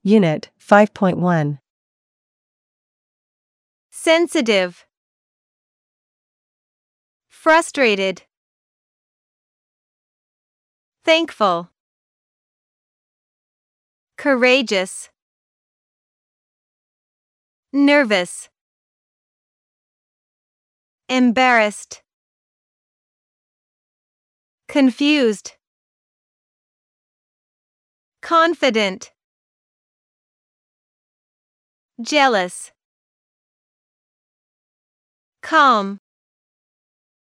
Unit 5.1. Sensitive. Frustrated. Thankful. Courageous. Nervous. Embarrassed. Confused. Confident. Jealous. Calm.